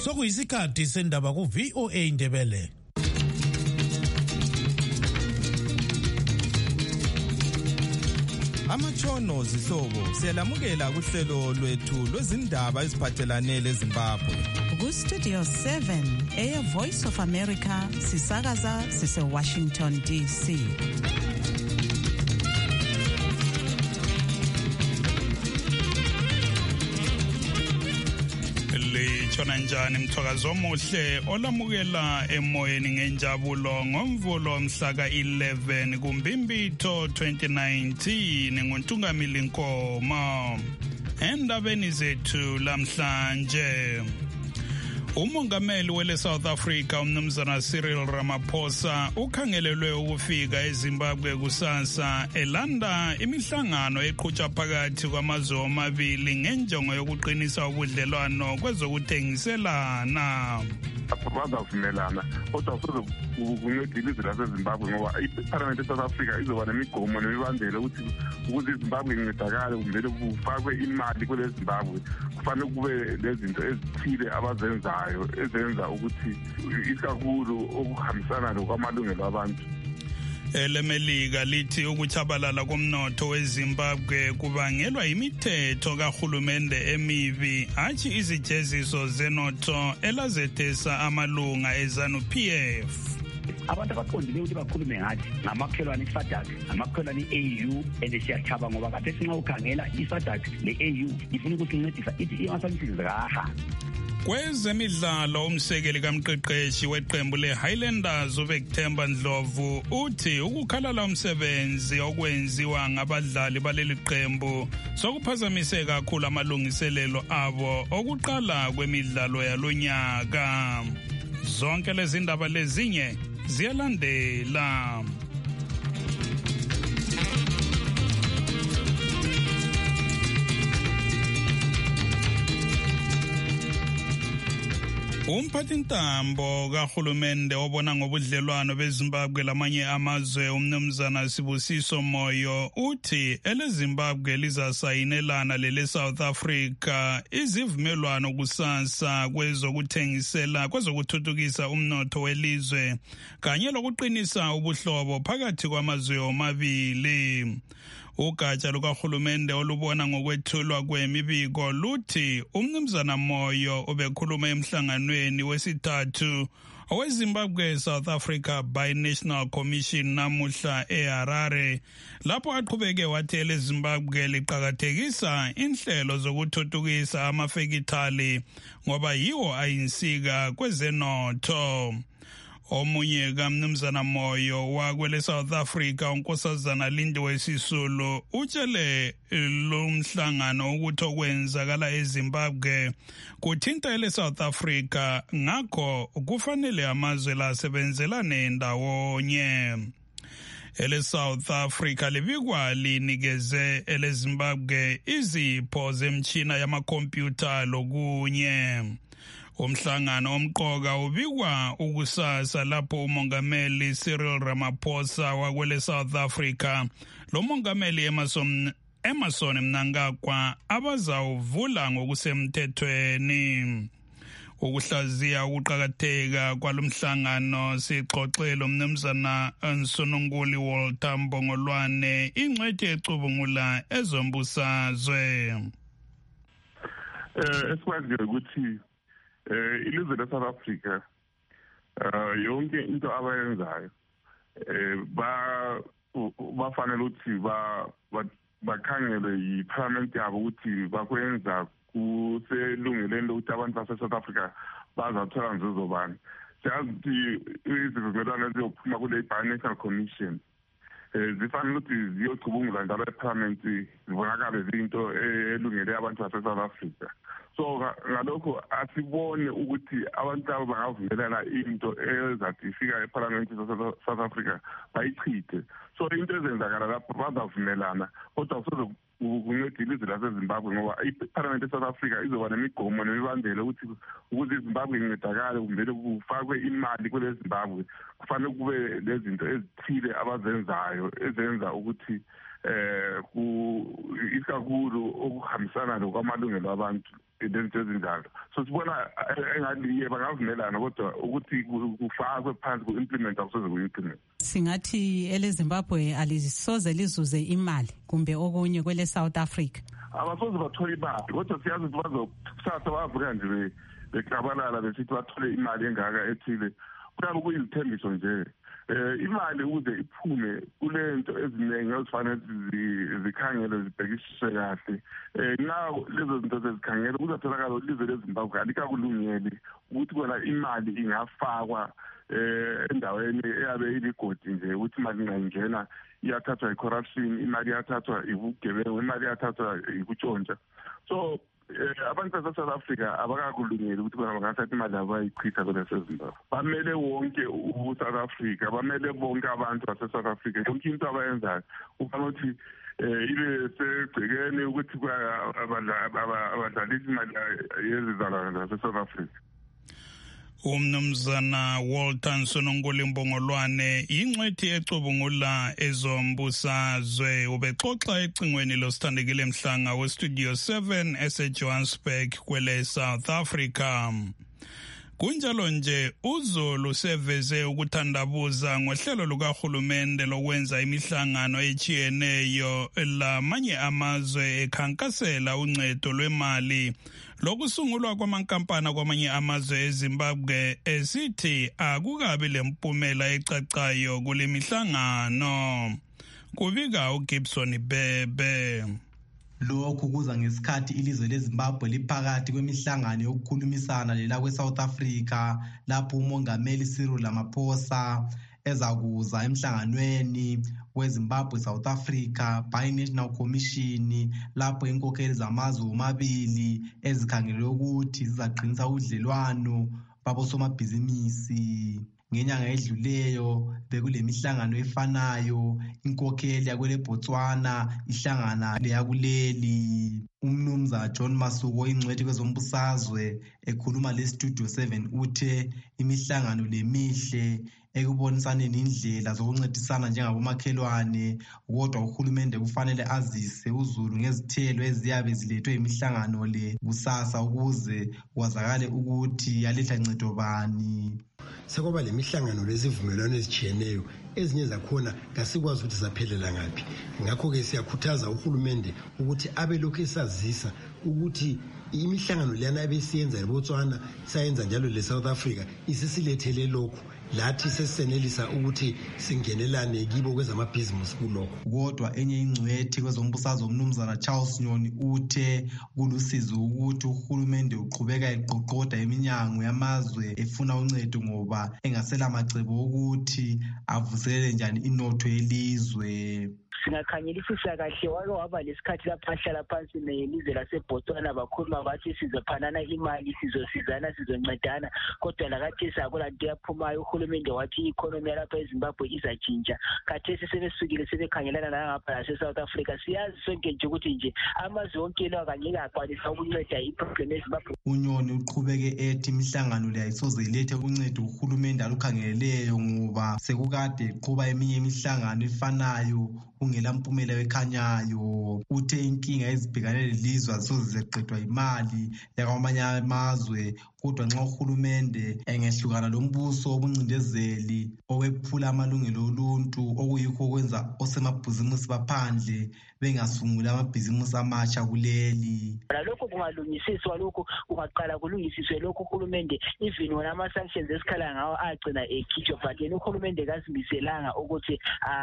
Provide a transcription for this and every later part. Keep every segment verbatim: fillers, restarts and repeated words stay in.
Sokuyisikhathi sendaba ku V O A Ndebele. Amatshono zihlobo siyalamukela kuhlelo lwethu lwezindaba eziphathelane leZimbabwe. Ku Studio seven, Air Voice of America, sisakaza sise Washington D C. Litshona njani mthwakazo omuhle olamukela emoyeni ngenjabulo ngomvulo mhla ka eleven kuMbimbitho twenty nineteen nguNtungamili Nkomo. Endabeni zethu lamhlanje, umongameli wele South Africa umnumzana Cyril Ramaphosa ukhangelelwe ukufika eZimbabwe kusasa elanda imihlangano eqhutshwa phakathi kwamazwe omabili ngenjongo yokuqinisa ubudlelwano kwezokuthengiselana. Bazavumelana kodwa futhi kuncedile izwe laseZimbabwe ngoba iParliament eSouth Africa izoba nemigomo nemibandela ukuthi ukuze iZimbabwe incedakale kumele kufakwe imali kule Zimbabwe kufanele kube lezinto ezithile abazenzayo ezenza ukuthi isikakhulu okuhambisana lokwamalungelo abantu. Elemelika lithi ukuchabalala komnotho weZimbabwe kubangelwa imithetho kahulumende emibi athi izijeziso zenotho elazethesa amalunga eZANU P F. Abantu abaqondile ukuthi bakhulume ngathi ngamakhelwane iSADC ngamakhelwane i-A U endesiyachaba ngoba kade sinxa ukhangela iSADC le-A U ifuna ukuthi incedisa ithi iyasanisizaha. Kwezemidlalo umsekeli kamqeqeshi weqembu leHighlanders uVictor Ndlovu uthi ukukhalala umsebenzi okwenziwa ngabadlali baleli qembu sokuphazamiseka kakhulu amalungiselelo abo okuqala kwemidlalo yalonyaka. Zonke lezi ndaba lezinye ziyalandela. Umphathintambo kahulumende obona ngobudlelwano beZimbabwe lamanye amazwe umnumzana Sibusiso Moyo uthi eleZimbabwe lizasayinelana lele South Africa izivumelwano kusasa kwezokuthengisela kwezokuthuthukisa umnotho welizwe kanye lokuqinisa ubuhlobo phakathi kwamazwe omabili. Ugatsha lukahulumende olubona ngokwethulwa kwemibiko luthi umnumzana Moyo obekhuluma emhlanganweni wesithathu oweZimbabwe South Africa Binational Commission namuhla eHarare lapho aqhubeke wathi eleZimbabwe liqhakathekisa inhlelo zokuthuthukisa amafekithali ngoba yiwo ayinsika kwezenotho. Omunye kamnumzana Moyo wakwele South Africa unkosazana Lindiwe Sisulu utshele lo mhlangano ukuthi okwenzakala eZimbabwe kuthinta ele South Africa ngakho kufanele amazwe lasebenzelane ndawonye. Ele South Africa libikwa linikeze ele Zimbabwe izipho zemtshina yamakhompyutha lokunye. Umhlangano omqoka ubikwa ukusasa lapho umongameli Cyril Ramaphosa wakwele South Africa lo mongameli Emerson Emerson Mnangagwa abazawuvula ngokusemthethweni. Ukuhlaziya ukuqhakatheka kwalomhlangano sixoxelo umnumzana Nsononguli Walter Mbongolwane ingcwethi ecubungula ezombusazwe. Eh esikwazi ukuthi Eh ilizwe leSouth Africa eh yonke into abayenzayo eh ba bafanele ukuthi ba bakhangelwe yiParliament yabo ukuthi bakwenza kuselungeleni lokuthi abantu baseSouth Africa bazathola nzuzo bani. Siyazi izivumelwano eziyophuma kule Binational Commission eh zifanele ukuthi ziyocubungula njalo eParliament zibonakala izinto elungele abantu baseSouth Africa. So ngalokho asibone ukuthi abantu abangavumelana into ezathi ifika eParliament South Africa bayichithe. So into ezenzakala lapho bazavumelana kodwa futhi kuncedile izwe laseZimbabwe ngoba iParliament eSouth Africa izoba nemigomo nemibandela ukuthi ukuze iZimbabwe incedakale kumele kufakwe imali kule Zimbabwe kufanele kube lezinto ezithile abazenzayo ezenza ukuthi eh ku isikakhulu okuhambisana lokwamalungelo abantu lento ezinjalo. So sibona engathi bangavumelana kodwa ukuthi kufakwe phansi ku-implement akusoze ku-implement. Singathi eleZimbabwe alisoze lizuze imali kumbe okunye kwele South Africa. Abasoze bathole imali kodwa siyazi ukuthi bazosatha bavuka nje beklabalala besithi bathole imali engaka ethile. Kuyabe kuyizithembiso nje. Eh imali ukuze iphume kulento eziningi ezifanele zikhangele zibhekisise kahle. Eh nawo lezo zinto zezikhangele kuzatholakala ilizwe leZimbabwe alikakulungeli ukuthi kona imali ingafakwa eh endaweni eyabe iligodi nje ukuthi imali ingangena iyathathwa i-corruption, imali iyathathwa ibugebengu, imali iyathathwa ikutshontsha. So abantu base-South Africa abakakulungeli ukuthi bona bangathatha imali abayichitha kule seZimbabwe. Bamele wonke u-South Africa, bamele bonke abantu base-South Africa. Yonke into abayenzayo kufanele ukuthi ibe segcekeni ukuthi abadlalisa imali yezizalwane zase-South Africa. Umnumzana Walter Nsonongoli Mbongolwane ingcwethi ecubungula ezombusazwe ubexoxa ecingweni losithandekile Mhlanga westudio seven eseJohannesburg kwele South Africa. Kunjalo nje uZulu seveze ukuthandabuza ngohlelo lukahulumende lokwenza imihlangano echiyeneyo lamanye amazwe ekhankasela uncedo lwemali lokusungulwa kwamankampani kwamanye amazwe eZimbabwe esithi akukabi lempumela ecacayo kule mihlangano. Kubika uGibson Bebe. Lokhu kuza ngesikhathi ilizwe leZimbabwe liphakathi kwemihlangano yokukhulumisana lela kweSouth Africa lapho umongameli Cyril Ramaphosa ezakuza emhlanganweni weZimbabwe South Africa Bi-National Commission lapho inkokheli zamazwe omabili ezikhangelwe ukuthi zizaqinisa udlelwano babosomabhizinisi. Ngenyanga edluleyo bekulemihlangano efanayo inkokheli yakwele Botswana ihlangana leyakuleli. Umnumzana John Masuku ingcwethi kwezombusazwe ekhuluma lestudio seven uthe imihlangano lemihle ekubonisaneni indlela zokuncedisana njengabomakhelwane kodwa uhulumende kufanele azise uZulu ngezithelo eziyabe zilethwe imihlangano le kusasa ukuze kwazakale ukuthi yaletha ncedo bani. Sekwaba lemihlangano lezivumelwano ezijiyeneyo ezinye zakhona kasikwazi ukuthi zaphelela ngaphi. Ngakho-ke siyakhuthaza uhulumende ukuthi abe lokhu esazisa ukuthi imihlangano leyana ebesiyenza eBotswana sayenza njalo le-South Africa isisilethele lokhu lathi sesisenelisa ukuthi singenelane kibo kwezamabhizinisi kulokho. Kodwa enye ingcwethi kwezombusazwe umnumzana Charles Nyoni uthe kulusizo ukuthi uhulumende uqhubeka eqoqoda iminyango yamazwe efuna uncedo ngoba engasela macebo ukuthi avuselele njani inotho yelizwe. Singakhanyelisisa kahle wake waba lesikhathi lapha ahlala phansi nelizwe laseBotswana bakhuluma bathi sizophanana imali sizosizana sizoncedana kodwa lakathesi akula nto yaphumayo. Uhulumende wathi i-economy yalapha eZimbabwe izatshintsha kathesi sebesukile sebekhangelana nangapha lase-South Africa. Siyazi sonke nje ukuthi nje amazwe onke lawo kangeke akwanisa ukunceda iproblem eZimbabwe. uNyoni uqhubeke ethi imihlangano le ayisoze ilethe uncedo uhulumende alukhangeleleyo ngoba sekukade iqhuba eminye imihlangano efanayo ungela mpumela ekhanyayo. Uthe inkinga ezibhekane lelizwe azisoze zeqedwa imali yakwamanye amazwe kodwa nxa uhulumende engehlukana lombuso obuncindezeli owephula amalungelo oluntu okuyikho okwenza osemabhizinisi baphandle bengasungula amabhizinisi amatsha kuleli. Lokho kungalungisiswa, lokho kungaqala kulungisiswe lokho uhulumende even wona ama-sanctions esikhala ngawo agcina ekhitshwa but yena uhulumende kazimiselanga ukuthi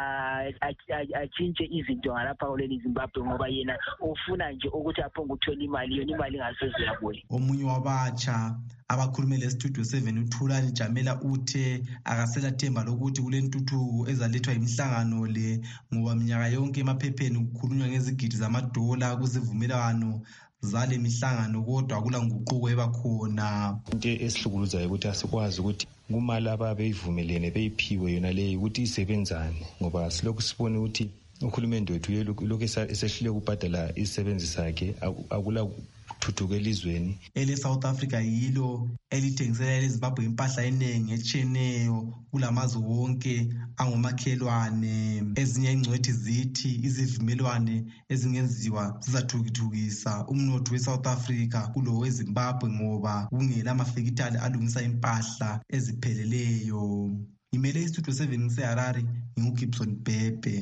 atshintshe izinto ngalapha kuleli Zimbabwe ngoba yena ufuna nje ukuthi aphonge ukuthola imali yona imali ingasoze yabuye. Omunye wabatsha abakhulumele estudio seven uThulani Jamela uthe akasela themba lokuthi kule ntuthuko ezalethwa imihlangano le ngoba minyaka yonke emaphepheni kukhulunywa ngezigidi zamadola kuzivumelwano zale mihlangano kodwa akula nguquko ebakhona. Into esihlukuluzayo ukuthi asikwazi ukuthi kumali ababeyivumelene beyiphiwe yona leyo ukuthi isebenzane ngoba silokhu sibona ukuthi uhulumende wethu lokhu esehlile ukubhadala izisebenzi zakhe akula thuthuka elizweni. Ele South Africa yilo elithengisela eZimbabwe impahla eningi etshiyeneyo kulamazwe wonke angomakhelwane. Ezinye ingcwethi zithi izivumelwane ezingenziwa zizathuthukisa umnotho weSouth Africa kulo weZimbabwe ngoba kungela amafekitali alungisa impahla ezipheleleyo. Imele istudio seven ngiseHarare, nginguGibson Bhebhe.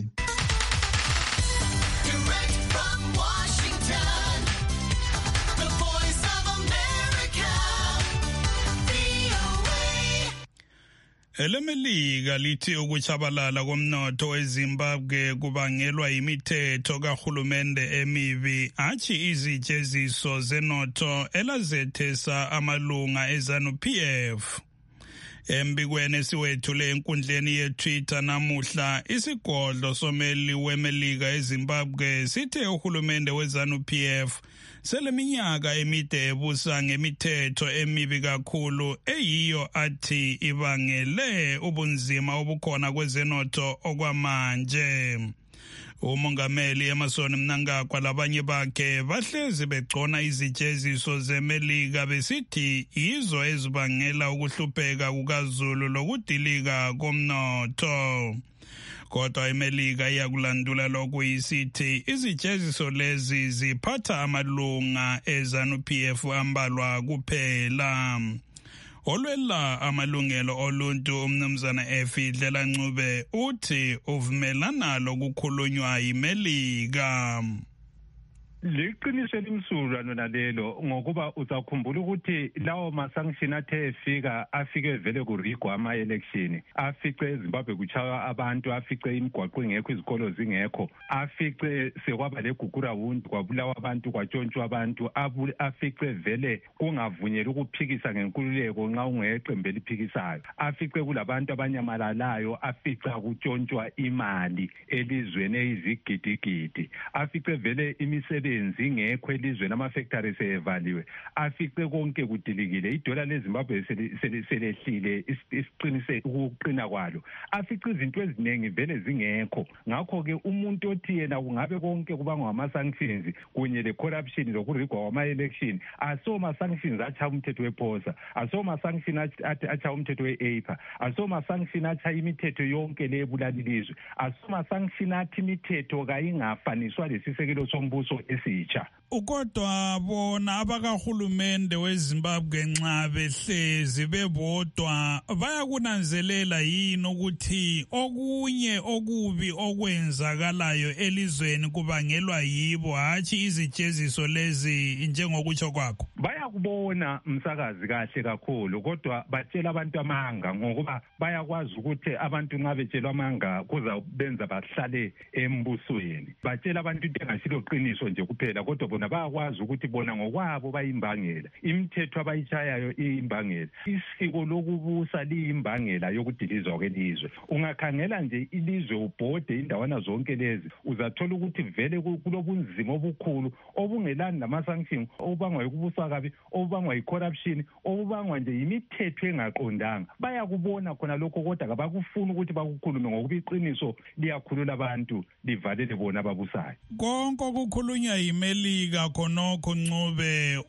EleMelika lithi ukuchabalala komnotho weZimbabwe kubangelwa yimithetho kahulumende emibi athi izijeziso zenotho elazethesa amalunga eZANU P F. Embikweni siwethule enkundleni yeTwitter namuhla, isigodlo someli weMelika eZimbabwe sithe uhulumende weZANU P F seleminyaka emide ebusa ngemithetho emibi kakhulu eyiyo athi ibangele ubunzima obukhona kwezenotho okwamanje. Umongameli Emmerson Mnangagwa labanye bakhe bahlezi begcona izijeziso zeMelika besithi yizo ezibangela ukuhlupheka kukaZulu lokudilika komnotho. Kodwa iMelika iyakulandula lokhu isithi izijeziso lezi ziphatha amalunga eZANU P F ambalwa kuphela. Olwela amalungelo oluntu umnumzana Efidlela Ncube uthi uvumelana lokukhulunywa yiMelika. Liqiniso elimsulwa lona lelo ngokuba uzakhumbula ukuthi lawo ma-sanction athe efika afike vele kurigwa ama-election, afice eZimbabwe kuchaywa abantu, afice imigwaqo ingekho, izikolo zingekho, afice sekwaba legugura wundi kwabulawa abantu, kwatshontshwa abantu, afice vele kungavunyelwa ukuphikisa ngenkululeko nxa ungeqembu eliphikisayo, afice kulabantu abanyamalalayo, afica kutshontshwa imali elizweni eyizigidigidi, afice vele imisebenzi ingekho elizweni, amafactory seyevaliwe, afice konke kudilikile, idola leZimbabwe selehlile isiqinise ukuqina kwalo, afice izinto eziningi vele zingekho. Ngakho-ke umuntu othi yena kungabe konke kubangwa ngama-sanctions kunye le-corruption lokurigwa kwama-election, aso ma-sanctions acha umthetho wephosa, aso ma-sanctions acha umthetho we-APA, aso ma-sanctions acha imithetho yonke le ebulala ilizwe, aso ma-sanctions athi imithetho kayingafaniswa lesisekelo sombuso esitsha. Ukodwa bona abakahulumende weZimbabwe nxa behlezi bebodwa bayakunanzelela yini ukuthi okunye okubi okwenzakalayo elizweni kubangelwa yibo hatshi izijeziso lezi njengokutsho kwakho? Bayakubona msakazi kahle kakhulu, kodwa batshela abantu amanga ngokuba bayakwazi ukuthi abantu nxa betshelwa amanga kuza benza bahlale embusweni. Batshela abantu into engasilo qiniso nje kuphela, kodwa bona bayakwazi ukuthi bona ngokwabo bayimbangela, imithetho abayitshayayo iyimbangela, isiko lokubusa liyimbangela yokudilizwa kwelizwe. Ungakhangela nje ilizwe ubhode indawana zonke lezi, uzathola ukuthi vele kulobunzima obukhulu obungelani lama-sanction, obangwa yikubusa kabi, obangwa yi-corruption, obangwa nje yimithetho engaqondanga. Bayakubona khona lokho, kodwa kabakufuni ukuthi bakukhulume ngokuba iqiniso liyakhulula abantu livalele bona ababusayo. Konke okukhulunywa yiMelika khonokho Ncube,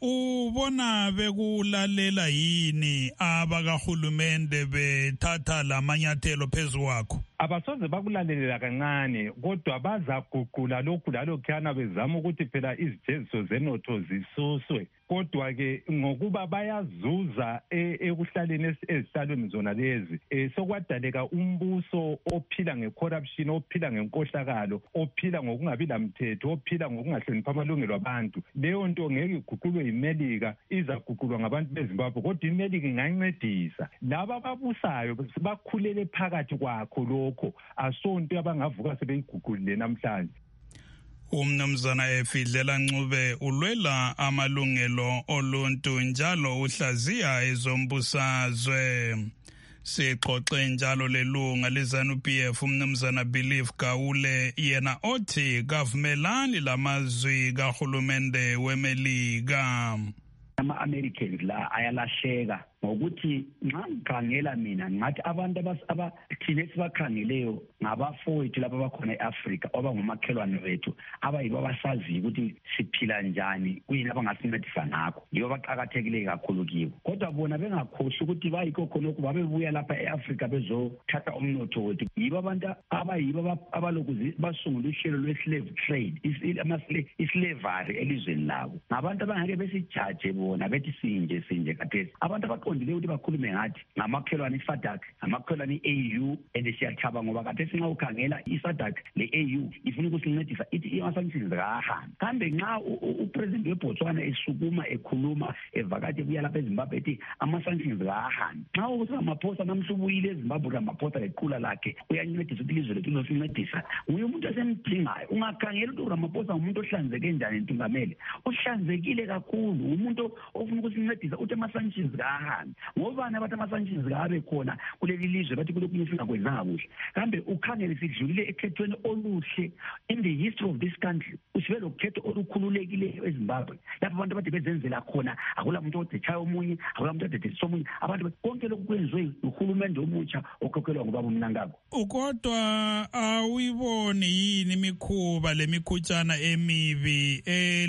ubona bekulalela yini abakahulumende bethatha lamanyathelo phezu kwakho? Abasoze bakulalela kancane, kodwa bazaguqula lokhu lalokhuyana bezama ukuthi phela izijeziso zenotho zisuswe. Kodwa-ke ngokuba bayazuza ekuhlaleni ezihlalweni zona lezi, sokwadaleka umbuso ophila nge-corruption, ophila ngenkohlakalo, ophila ngokungabi lamthetho, ophila ngokungahloniphi amalungelo abantu. Leyo nto ngeke iguqulwe yiMelika, izaguqulwa ngabantu beZimbabwe, kodwa iMelika ingancedisa. Laba ababusayo bakhulele phakathi kwakho lokho, asonto abangavuka sebeyiguqulile namhlanje. Umnumzana Efidlela Ncube ulwela amalungelo oluntu njalo uhlaziya ezombusazwe. Sixoxe njalo lelunga leZANU P F umnumzana Belief Gawule, yena othi kavumelani lamazwi kahulumende weMelika. Ama-Americans la ayalahleka ngokuthi nxa ngikhangela mina ngathi abantu abathile sibakhangeleyo ngabafowethu laba abakhona eAfrika abangomakhelwane bethu abayibo abasaziyo ukuthi siphila njani kuyini abangasincedisa ngakho yibo abaqakathekile kakhulu kibo kodwa bona bengakhohlwa ukuthi bayikho khonokho babebuya lapha eAfrika bezothatha umnotho wethu yibo abantu abayibo abalokuzi basungula uhlelo lwe-slave trade islavery elizweni labo ngabantu abangeke besijaje bona bethi sinje sinje kathesi abantu abaqondile ukuthi bakhulume ngathi ngamakhelwane iSADC ngamakhelwane i-A U and siyathaba ngoba kathesi nxa ukhangela iSADC le-A U ifuna ukusincedisa ithi ama-sanctions kahambi kambe nxa upresident weBotswana esukuma ekhuluma evakade buya lapha eZimbabwe ethi ama-sanctions kahambi nxa ukuthi Ramaphosa namhla ubuyile eZimbabwe Ramaphosa lequla lakhe uyancedisa ukuthi ilizwe lethu losincedisa nguye umuntu esemdingayo ungakhangela ukuthi uRamaphosa umuntu ohlanzeke njani ntungamele uhlanzekile kakhulu umuntu ofuna ukusincedisa uthi ama-sanctions kahambi ngobani abathi ama-sanctions kabe khona kuleli lizwe bathi kulokunye singakwenzanga kuhle kambe ukhangele sidlulile ekhethweni oluhle in the history of this country usibe lokhetho olukhululekileyo eZimbabwe lapho abantu abade bezenzela khona akula muntu odetshaya omunye akula muntu odetshisa omunye abantu konke lokhu kwenziwe uhulumende omutsha okhokhelwa ngubaba uMnangagwa kodwa awuyiboni yini imikhuba lemikhutshana emibi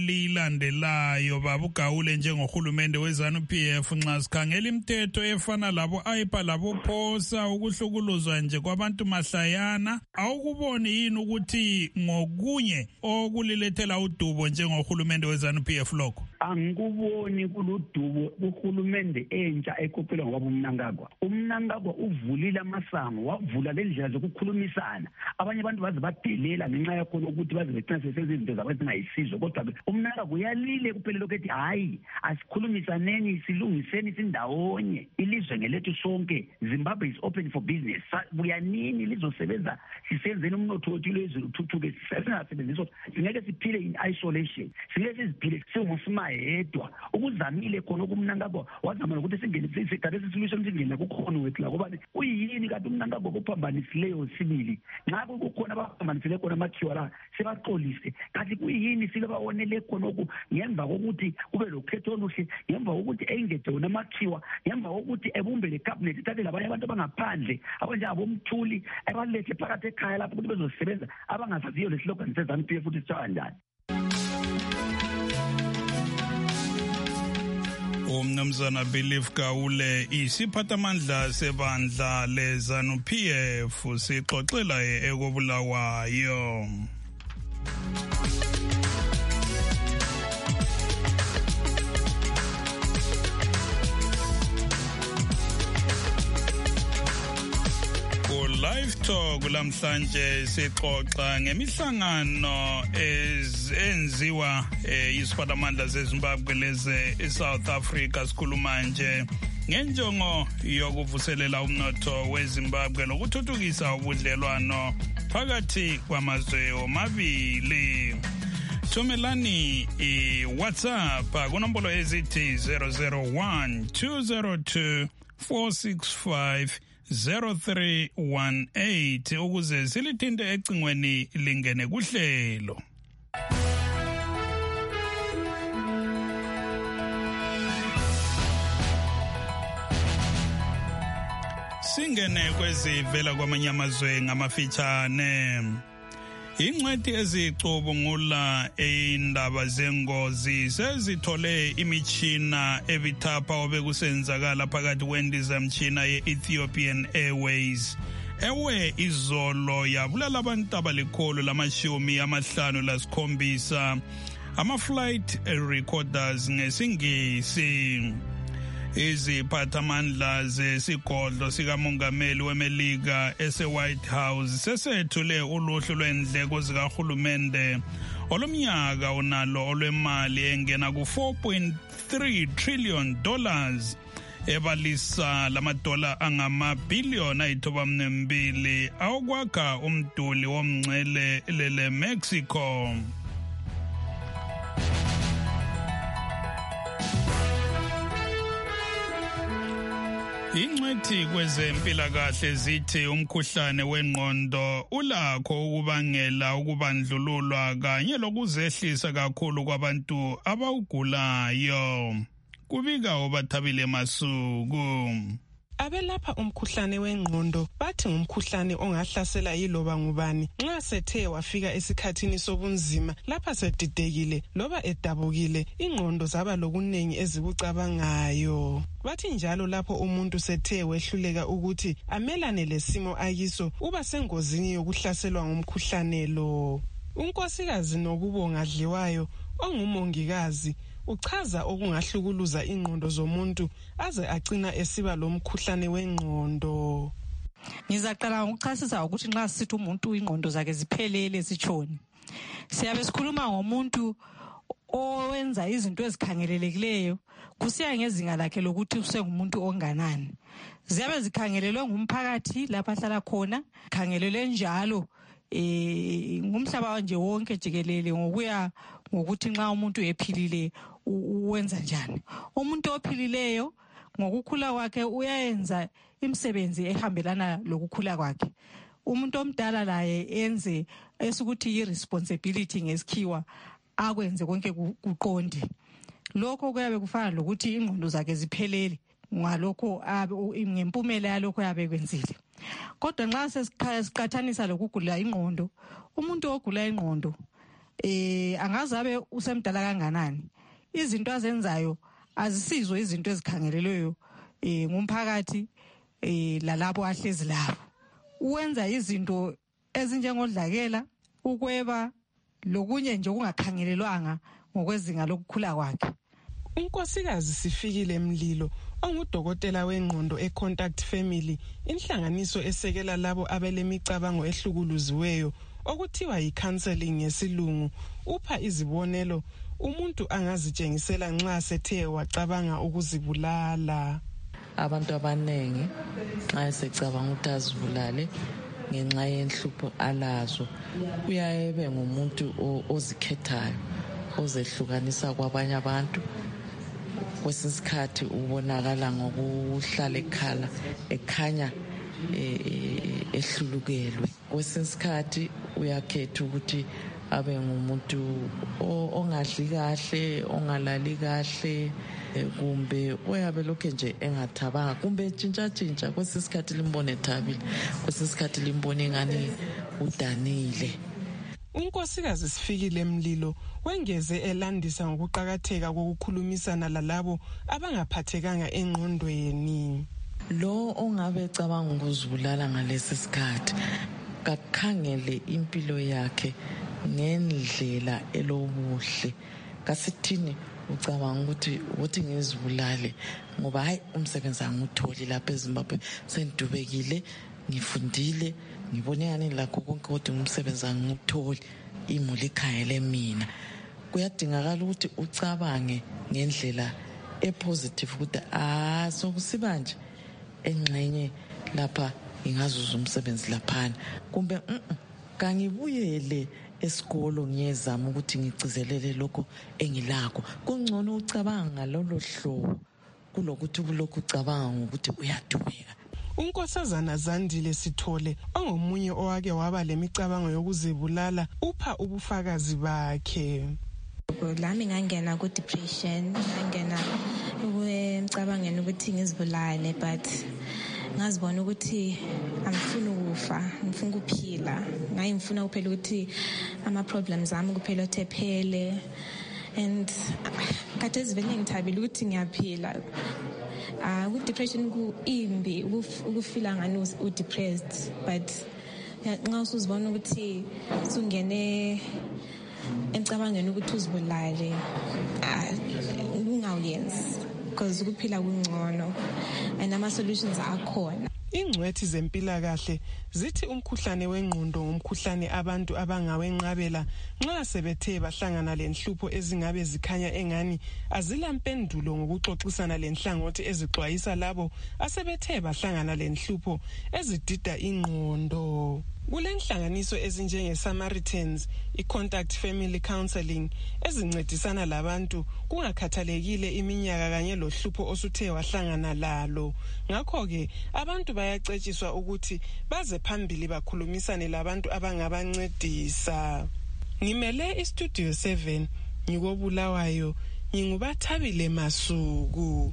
elilandelayo babugawule njengohulumende weZANU-P F nxa sikhangela imithetho efana labo AIPA labo POSA ukuhlukuluzwa nje kwabantu mahlayana awukuboni yini ukuthi ngokunye okulilethela udubo njengohulumende weZANU-P F lokho angikuboni kuludubo uhulumende entsha ekophelwa ngobaba uMnangagwa uMnangagwa uvulile amasango wavula lendlela zokukhulumisana abanye abantu baze badelela ngenxa yakho ukuthi baze becina sesezinto zabantu ngayisizwe kodwa uMnangagwa uyalile kuphela lokho ethi hayi asikhulumisaneni silungiseni sindawonye ilizwe ngelethu sonke Zimbabwe is open for business buyanini lizosebenza sisenzeni umnotho wethu lezwe uthuthuke singasebenziswa singeke siphile in isolation singeke siphile singusima yedwa ukuzamile khona uMnangagwa wazama ukuthi singene sisigade sisolution singene kukhona wethu la ngoba uyini kanti uMnangagwa kuphambanisileyo sibili nxa kukhona abaphambanisile khona amakhiwa la sebaxolise kanti kuyini silebawonele khona oku ngemva kokuthi kube lokhetho oluhle ngemva kokuthi engede wona amakhiwa ngemva kokuthi ebumbe le cabinet ithathe labanye abantu abangaphandle abanjengabomthuli abalethe phakathi ekhaya lapho ukuthi bezosebenza abangasaziyo leslogan seZANU-P F futhi sithiwa njani umnumzana Belief Gawule isiphathamandla sebandla leZANU-P F sixoxela ekobulawayo Live Talk lamhlanje sixoxa ngemihlangano enziwa isiphathamandla seZimbabwe leze eSouth Africa sikhuluma nje ngenjongo yokuvuselela umnotho weZimbabwe nokuthuthukisa ubudlelwano phakathi kwamazwe omabili Thumelani iWhatsApp kunombolo ezithi zero zero one two zero two four six five zero three one eight ukuze silithinte ecingweni lingene kuhlelo. Singene kwezivela kwamanye amazwe ngamafitshane. Ingcwethi ezicubungula indaba zengozi sezithole imitshina ebithapha obekusenzakala phakathi kwendizamtshina ye-Ethiopian Airways. Ewe izolo yabulala abantu abalikhulu lamashumi amahlanu lasikhombisa ama-flight recorders ngesingisi. Iziphathamandla zesigodlo sikamongameli weMelika ese-White House sesethule uluhlu lwendleko zikahulumende olumnyaka unalo olwemali engena ku-four point three trillion dollars ebalisa lamadola angamabhiliyoni ayithoba mnembili awokwakha umduli womngcele lele Mexico. Ingcwethi kwezempilakahle zithi umkhuhlane wengqondo ulakho ukubangela ukubandlululwa kanye lokuzehlisa kakhulu kwabantu abawugulayo. kubika obathabile Masuku. Abelapha umkhuhlane wengqondo bathi ngumkhuhlane ongahlasela yiloba ngubani nxa sethe wafika esikhathini sobunzima lapha sedidekile loba edabukile ingqondo zaba lokunengi ezikucabangayo. Bathi njalo lapho umuntu sethe wehluleka ukuthi amelane lesimo akiso uba sengozini yokuhlaselwa ngumkhuhlane lo. Unkosikazi Nokubonga Dliwayo ongumongikazi uchaza okungahlukuluza ingqondo zomuntu aze agcina esiba lomkhuhlane wengqondo. Ngizaqala ngokuchasisa ukuthi nxa sithi umuntu ingqondo zakhe ziphelele sitshoni. Siyabe sikhuluma ngomuntu owenza izinto ezikhangelelekileyo kusiya ngezinga lakhe lokuthi usengumuntu onganani. Ziyabe zikhangelelwe ngumphakathi lapha ahlala khona, khangelelwe njalo eh ngumhlaba nje wonke jikelele ngokuya ngokuthi nxa umuntu ephilile uwenza njani. Umuntu ophilileyo ngokukhula kwakhe uyayenza imisebenzi ehambelana lokukhula kwakhe. Umuntu omdala laye enze esikuthi i-responsibility ngesikhiwa akwenze konke kuqonde. Lokho kuyabe kufana lokuthi ingqondo zakhe ziphelele ngalokho ngempumela yalokho yabe kwenzile. Kodwa nxa sesiqathanisa lokugula ingqondo, umuntu ogula ingqondo eh angazabe usemdala kanganani, izinto azenzayo azisizo izinto ezikhangelelweyo eh ngumphakathi eh lalabo ahlezi labo. Uwenza izinto ezinjengodlakela, ukweba lokunye nje okungakhangelelwanga ngokwezinga lokukhula kwakhe. Unkosikazi Sifikile Mlilo ongudokotela wengqondo eContact Family, inhlanganiso esekela labo abelemicabango ehlukuluziweyo okuthiwa yi-counseling ngesilungu, upha izibonelo umuntu angazitshengisela nxa sethe wacabanga ukuzibulala. Abantu abanengi nxa esecabanga ukuthi azibulale ngenxa yenhlupho alazo uyabe ngumuntu ozikhethayo, ozehlukanisa kwabanye abantu. Kwesinye isikhathi ubonakala ngokuhlala ekhala ekhanya ehlulukelwe. Kwesinye isikhathi uyakhetha ukuthi abe ngumuntu ongadli kahle, ongalali kahle, kumbe uyabe lokho nje engathabanga, kumbe tshintsha tshintsha. Kwesinye isikhathi limbone ethabile, kwesinye isikhathi limbone engani udanile. Unkosikazi Sifikile Mlilo wengeze elandisa ngokuqhakatheka kokukhulumisana lalabo abangaphathekanga engqondweni. Lo ongabe ecabanga ukuzibulala ngalesi sikhathi kakhangele impilo yakhe ngendlela elobuhle. Kasithini ucabanga ukuthi uthi ngizibulale ngoba hayi umsebenzi angutholi lapha eZimbabwe, sendubekile, ngifundile, ngibone yani lakho konke kodwa umsebenzi angikutholi, imuli ikhaya lemina. Kuyadingakala ukuthi ucabange ngendlela epositive ukuthi ah sokusiba nje engxenye lapha ingazuza umsebenzi laphana, kumbe kangibuyele esikolo ngiyezama ukuthi ngicizelele lokho engilakho. Kungcono ucabanga ngalolo hlobo kulokuthi ulokhu ucabanga ngokuthi uyadubeka. Unkosazana Zandile Sithole ongomunye owake waba lemicabango yokuzibulala upha ubufakazi bakhe. Lami ngangena ku depression, ngangena ukwemcabangeni ukuthi ngizibulale, but ngazibona ukuthi angifuni ukufa, ngifuna ukuphila. Ngaye ngifuna kuphela ukuthi ama problems ami kuphela othephele, and kade zivele ngithabile ukuthi ngiyaphila. Ah, with depression ku imbi ukufila ngani u depressed, but nxa usuzibona ukuthi sungene emcabangeni ukuthi uzibulale, ah ungawuyenzi because ukuphila kungcono and ama solutions akhona. Ingcwethi zempilakahle zithi umkhuhlane wengqondo ngumkhuhlane abantu abangawenqabela nxa sebethe bahlangana lenhlupho ezingabe zikhanya engani azilampendulo ngokuxoxisana lenhlangothi ezixwayisa labo asebethe bahlangana lenhlupho ezidida ingqondo. Kulenhlanganiso ezinjenge Samaritans, iContact Family Counseling ezincedisana labantu kungakhathalekile iminyaka kanye lohlupho osuthe wahlangana lalo. Ngakho ke abantu bayacetshiswa ukuthi baze phambili bakhulumisane labantu abangabancedisa. Ngimele iStudio seven ngikobulawayo Ngingubathabile Masuku.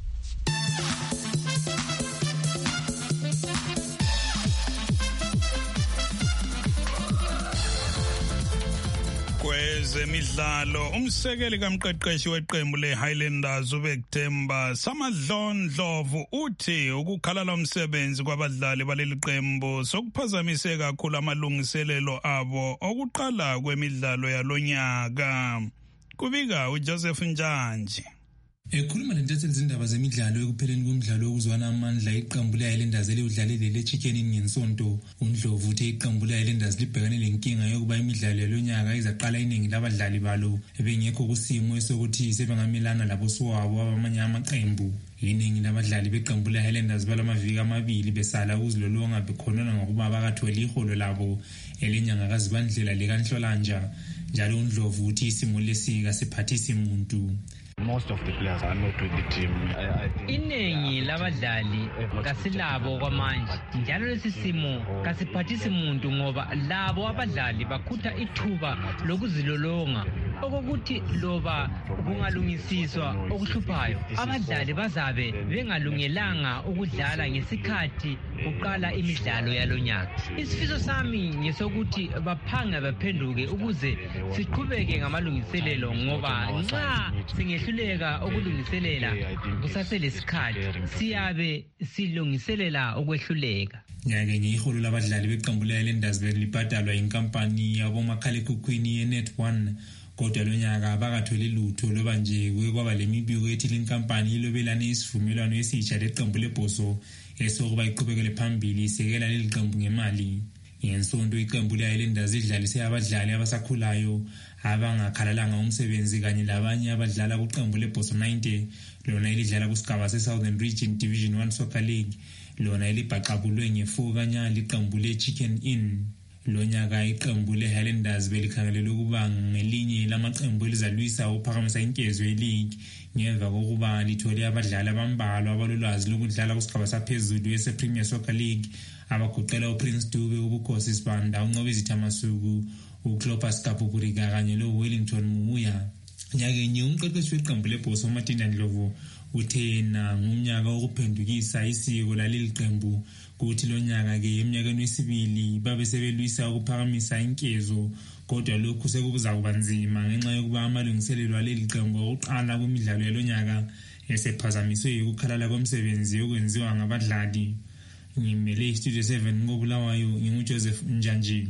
Kwezemidlalo umsekeli kamqeqeshi weqembu leHighlanders uBekthemba Samadlondlovu uthi ukukhalala umsebenzi kwabadlali baleli qembu sokuphazamiseka kakhulu amalungiselelo abo okuqala kwemidlalo yalonyaka. Kubika uJoseph Njanji. Ekhuluma lentatheli zindaba zemidlalo ekupheleni komdlalo wokuzwana amandla iqembu leHighlanders elidlalele leChicken Inn ngesonto, uNdlovu uthe iqembu leHighlanders libhekane lenkinga yokuba imidlalo yalonyaka izaqala iningi labadlali balo ebengekho kusimo esokuthi sebengamelana laboswabo abamanye amaqembu. Iningi labadlali beqembu leHighlanders balamaviki amabili besala ukuzilolonga bekhonona ngokuba bakathwele iholo labo elinyanga kaZibandlela likaNhlolanja. Njalo uNdlovu uthi isimo lesika siphathisa umuntu. Most of the players are not with the team. I, I think iningi labadlali kasilabo kwamanje njalo lesi simo kasiphathisi umuntu ngoba labo abadlali bakhutha ithuba lokuzilolonga okokuthi loba kungalungisiswa okuhluphayo abadlali bazabe bengalungelanga ukudlala ngesikhathi uqala imidlalo yalonyaka. Isifiso sami ngesokuthi baphanga baphenduke ukuze siqhubeke ngamalungiselelo ngoba nxa singehluleka ukulungiselela kusaselesikhathi siyabe silungiselela ukwehluleka. Nyakenye iholo labadlali beqembu leHighlanders belibhadalwa inkampani yabomakhalekhukhwini yeNet one kodwa lonyaka abakathwele lutho loba nje kwaba lemibiko ethi inkampani ilobelane isivumelwano esitsha leqembu lebhoso esokuba iqhubekele phambili isekela leli qembu ngemali. Ngensonto iqembu leHighlanders idlalise abadlali abasakhulayo abangakhalalanga umsebenzi kanye labanye abadlala kuqembu lebhoso ninety lona elidlala kusigaba seSouthern Region Division one Soccer League lona elibhaqabulwe ngefour kanya liqembu leChicken Inn. Lonyaka iqembu leHighlanders belikhangelele ukuba ngelinye lamaqembu elizalwisa ukuphakamisa inkezo yeleague ngemva kokuba lithole abadlali abambalwa abalolwazi lokudlala kusigaba saphezulu yePremier Soccer League abagoqela uPrince Dube, uBukhosi Sibanda, uNcobizitha Masuku, uClopas Kapupurika kanye loWellington Muya. Nyakenye umqeqeshi weqembu lebhoso uMartin Ndlovu uthe na ngumnyaka wokuphendukisa isiko laleli qembu kuthi lonyaka ke eminyakeni wesibili babe sebelwisa ukuphakamisa inkezo kodwa lokhu sekubuza kubanzima ngenxa yokuba amalungiselelo aleli qembu oqala kwimidlalo yalonyaka esephazamiswe ukukhalala komsebenzi okwenziwa ngabadlali. Ngimele iStudio seven ngobulawayo nginguJoseph Njanji.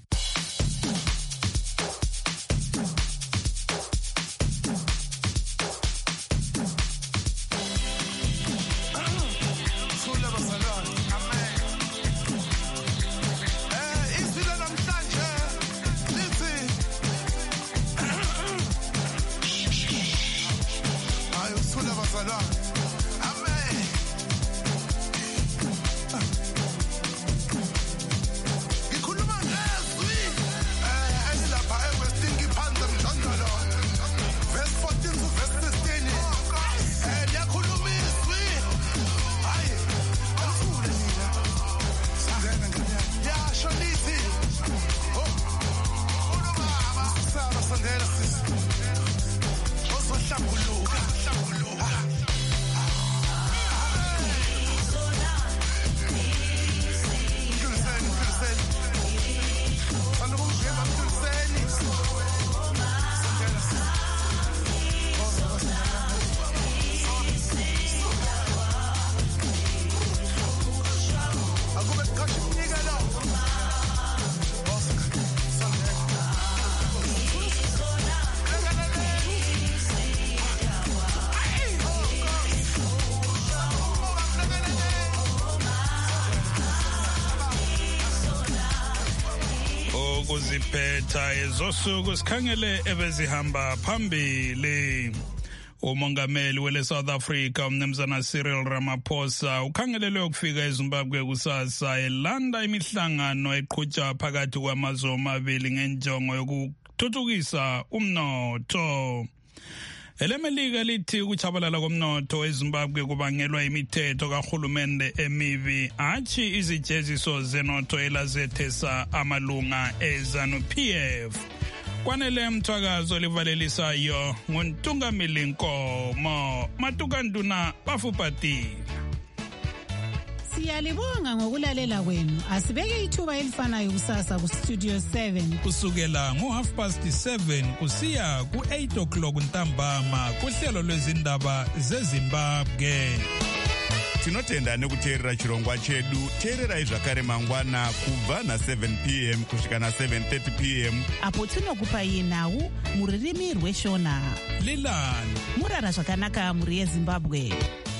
Uziphetha ezosuku sikhangele ebezihamba phambili. Umongameli wele South Africa umnumzana Cyril Ramaphosa ukhangelelwe ukufika eZimbabwe kusasa elanda imihlangano eqhutshwa phakathi kwamazwe amabili ngenjongo yokuthuthukisa umnotho. Elemelika lithi ukuchabalala komnotho eZimbabwe kubangelwa imithetho kahulumende emibi athi izijeziso zenotho elazethesa amalunga eZANU-P F. kwanele mthwakazo livalelisayo nguntungamili Nkomo Matukanduna bafuphatile. Siyalibonga ngokulalela kwenu. Asibeke ithuba elifanayo kusasa ku Studio seven kusukela ngo half past seven kusiya ku eight o'clock ntambama kuhlelo lwezindaba zeZimbabwe. Tinotenda nekuteerera chirongwa chedu. Teererai zvakare mangwana kubva na seven p m kusvika na seven thirty p m apo tinokupai nhau muririmi rweshona. Lilani murara zvakanaka muri yeZimbabwe.